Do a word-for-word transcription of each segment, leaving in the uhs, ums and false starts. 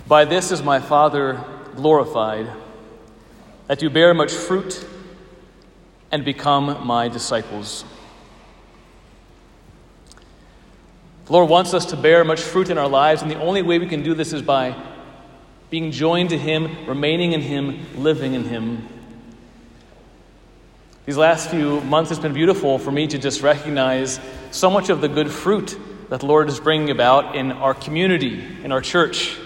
By this is my Father glorified, that you bear much fruit and become my disciples. The Lord wants us to bear much fruit in our lives, and the only way we can do this is by being joined to Him, remaining in Him, living in Him. These last few months, it's been beautiful for me to just recognize so much of the good fruit that the Lord is bringing about in our community, in our church,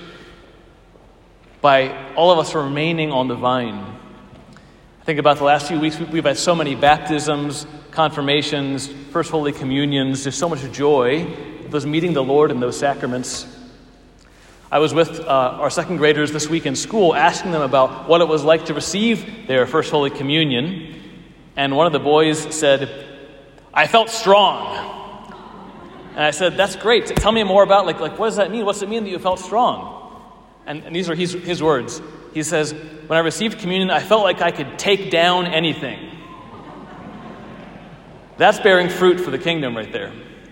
by all of us remaining on the vine. I think about the last few weeks, we've had so many baptisms, confirmations, First Holy Communions. There's so much joy of those meeting the Lord in those sacraments. I was with uh, our second graders this week in school, asking them about what it was like to receive their First Holy Communion. And one of the boys said, "I felt strong." And I said, "That's great. Tell me more about, like, like what does that mean? What's it mean that you felt strong?" And, and these are his, his words. He says, "When I received communion, I felt like I could take down anything." That's bearing fruit for the kingdom right there.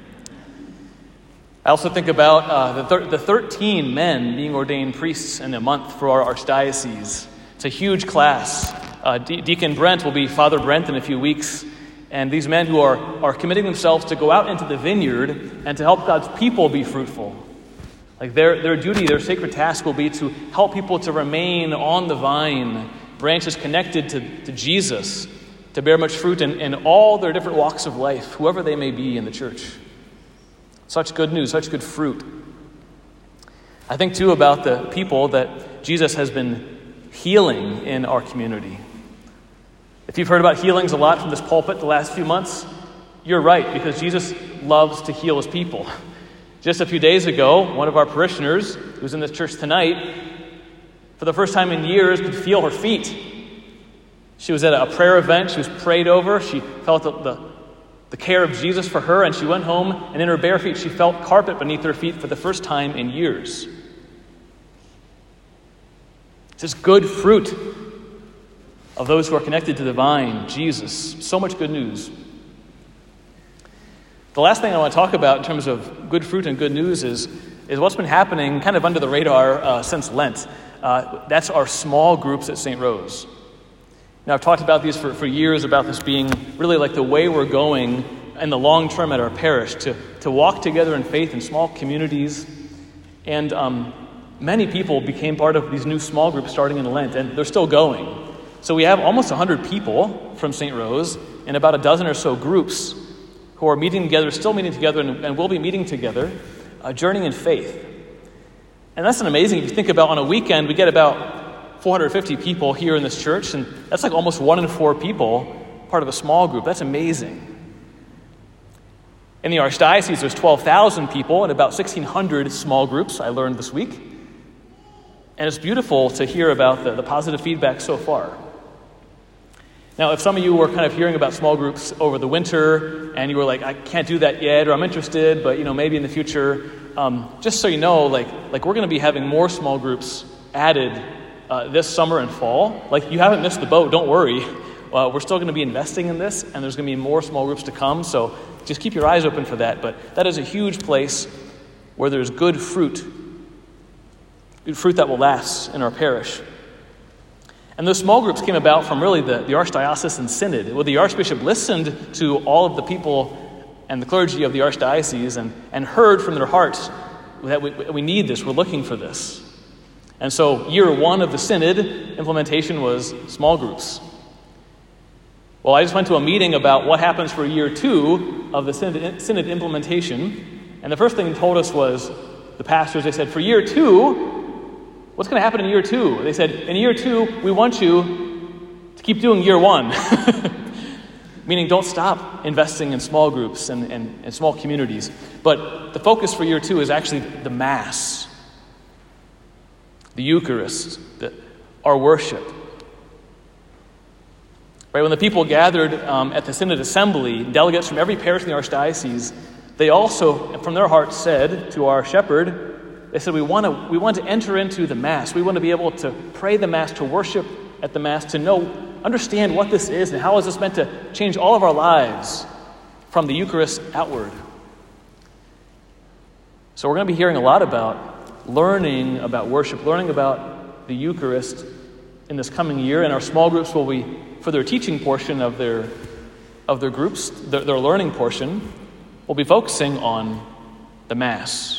I also think about uh, the, thir- the thirteen men being ordained priests in a month for our archdiocese. It's a huge class. Uh, De- Deacon Brent will be Father Brent in a few weeks. And these men who are, are committing themselves to go out into the vineyard and to help God's people be fruitful. Like their, their duty, their sacred task will be to help people to remain on the vine, branches connected to, to Jesus, to bear much fruit in, in all their different walks of life, whoever they may be in the church. Such good news, such good fruit. I think too about the people that Jesus has been healing in our community. If you've heard about healings a lot from this pulpit the last few months, you're right, because Jesus loves to heal his people. Just a few days ago, one of our parishioners, who's in this church tonight, for the first time in years, could feel her feet. She was at a prayer event. She was prayed over. She felt the, the, the care of Jesus for her, and she went home, and in her bare feet, she felt carpet beneath her feet for the first time in years. It's this good fruit of those who are connected to the vine, Jesus. So much good news. The last thing I want to talk about in terms of good fruit and good news is, is what's been happening kind of under the radar uh, since Lent. Uh, that's our small groups at Saint Rose. Now, I've talked about these for, for years, about this being really like the way we're going in the long term at our parish, to, to walk together in faith in small communities. And um, many people became part of these new small groups starting in Lent, and they're still going. So we have almost one hundred people from Saint Rose in about a dozen or so groups who are meeting together, still meeting together, and, and will be meeting together, uh, journeying in faith. And that's an amazing, if you think about on a weekend, we get about four hundred fifty people here in this church, and that's like almost one in four people part of a small group. That's amazing. In the Archdiocese, there's twelve thousand people and about sixteen hundred small groups, I learned this week. And it's beautiful to hear about the, the positive feedback so far. Now, if some of you were kind of hearing about small groups over the winter and you were like, I can't do that yet, or I'm interested, but you know, maybe in the future, um, just so you know, like, like we're going to be having more small groups added uh, this summer and fall. Like, you haven't missed the boat, don't worry. Uh, we're still going to be investing in this, and there's going to be more small groups to come, so just keep your eyes open for that. But that is a huge place where there's good fruit, good fruit that will last in our parish. And those small groups came about from really the, the Archdiocesan Synod, where the Archbishop listened to all of the people and the clergy of the Archdiocese and, and heard from their hearts that we, we need this, we're looking for this. And so year one of the Synod implementation was small groups. Well, I just went to a meeting about what happens for year two of the Synod, Synod implementation, and the first thing they told us was, the pastors, they said, for year two, what's going to happen in year two? They said, in year two, we want you to keep doing year one. Meaning don't stop investing in small groups and, and, and small communities. But the focus for year two is actually the Mass, the Eucharist, the, our worship. Right, when the people gathered um, at the Synod Assembly, delegates from every parish in the Archdiocese, they also, from their hearts, said to our shepherd, they said, we want to we want to enter into the Mass. We want to be able to pray the Mass, to worship at the Mass, to know, understand what this is and how is this meant to change all of our lives from the Eucharist outward. So we're going to be hearing a lot about learning about worship, learning about the Eucharist in this coming year. And our small groups will be, for their teaching portion of their of their groups, their, their learning portion, will be focusing on the Mass.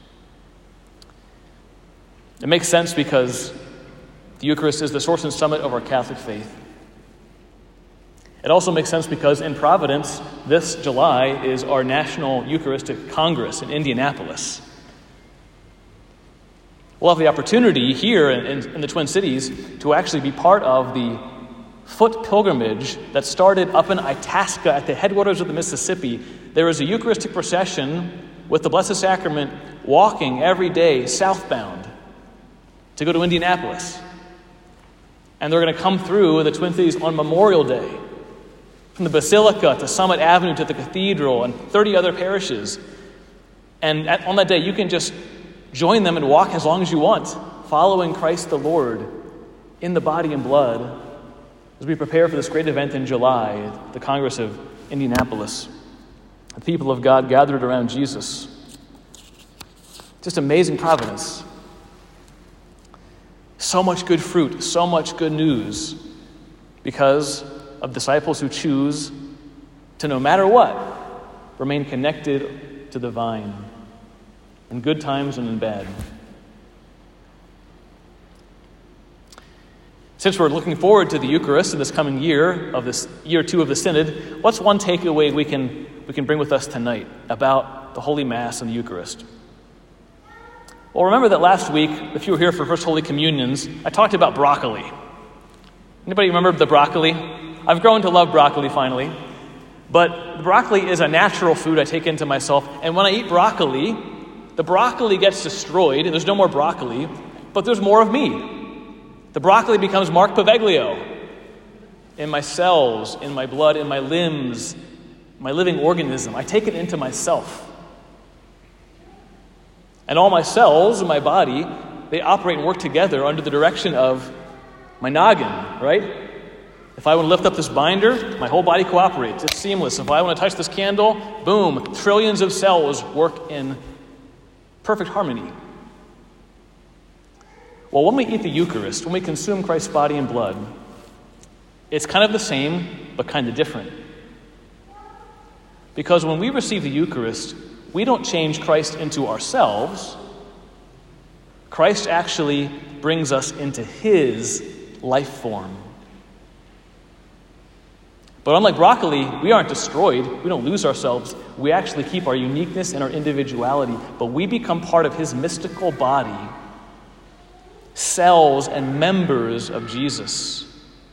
It makes sense because the Eucharist is the source and summit of our Catholic faith. It also makes sense because in Providence, this July is our National Eucharistic Congress in Indianapolis. We'll have the opportunity here in, in, in the Twin Cities to actually be part of the foot pilgrimage that started up in Itasca at the headwaters of the Mississippi. There is a Eucharistic procession with the Blessed Sacrament walking every day southbound to go to Indianapolis. And they're going to come through the Twin Cities on Memorial Day, from the Basilica to Summit Avenue to the Cathedral and thirty other parishes. And at, on that day, you can just join them and walk as long as you want, following Christ the Lord in the body and blood as we prepare for this great event in July, the Congress of Indianapolis. The people of God gathered around Jesus. Just amazing providence. So much good fruit, so much good news because of disciples who choose to, no matter what, remain connected to the vine in good times and in bad. Since we're looking forward to the Eucharist in this coming year of this year two of the Synod, what's one takeaway we can we can bring with us tonight about the Holy Mass and the Eucharist? Well, remember that last week, if you were here for First Holy Communions, I talked about broccoli. Anybody remember the broccoli? I've grown to love broccoli finally. But the broccoli is a natural food I take into myself. And when I eat broccoli, the broccoli gets destroyed. There's no more broccoli, but there's more of me. The broccoli becomes Mark Paveglio in my cells, in my blood, in my limbs, my living organism. I take it into myself. And all my cells in my body, they operate and work together under the direction of my noggin, right? If I want to lift up this binder, my whole body cooperates. It's seamless. If I want to touch this candle, boom, trillions of cells work in perfect harmony. Well, when we eat the Eucharist, when we consume Christ's body and blood, it's kind of the same, but kind of different. Because when we receive the Eucharist, we don't change Christ into ourselves. Christ actually brings us into his life form. But unlike broccoli, we aren't destroyed. We don't lose ourselves. We actually keep our uniqueness and our individuality, but we become part of his mystical body, cells and members of Jesus.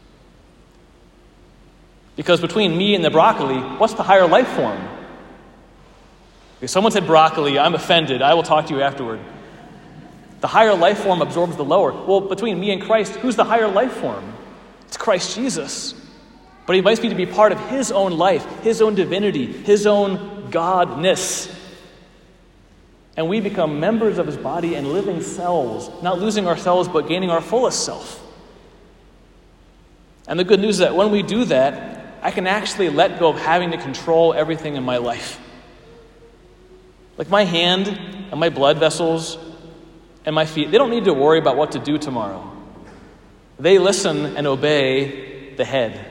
Because between me and the broccoli, what's the higher life form? If someone said broccoli, I'm offended. I will talk to you afterward. The higher life form absorbs the lower. Well, between me and Christ, who's the higher life form? It's Christ Jesus. But he invites me to be part of his own life, his own divinity, his own godness. And we become members of his body and living cells, not losing ourselves, but gaining our fullest self. And the good news is that when we do that, I can actually let go of having to control everything in my life. Like my hand and my blood vessels and my feet, they don't need to worry about what to do tomorrow. They listen and obey the head.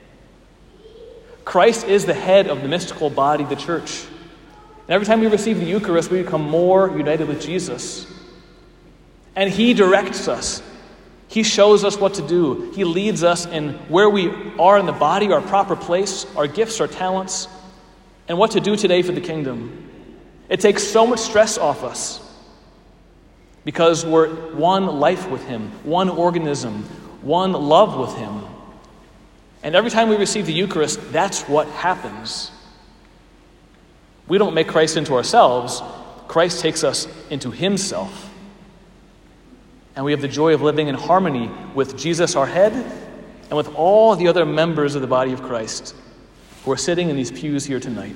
Christ is the head of the mystical body, the church. And every time we receive the Eucharist, we become more united with Jesus. And he directs us. He shows us what to do. He leads us in where we are in the body, our proper place, our gifts, our talents, and what to do today for the kingdom. It takes so much stress off us because we're one life with him, one organism, one love with him. And every time we receive the Eucharist, that's what happens. We don't make Christ into ourselves. Christ takes us into himself. And we have the joy of living in harmony with Jesus, our head, and with all the other members of the body of Christ who are sitting in these pews here tonight.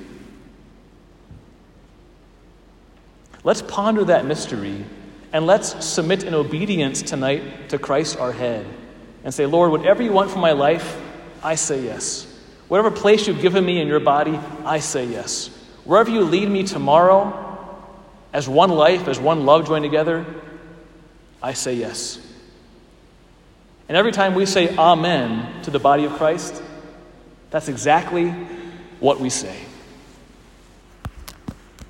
Let's ponder that mystery, and let's submit in obedience tonight to Christ, our head, and say, Lord, whatever you want for my life, I say yes. Whatever place you've given me in your body, I say yes. Wherever you lead me tomorrow, as one life, as one love joined together, I say yes. And every time we say amen to the body of Christ, that's exactly what we say.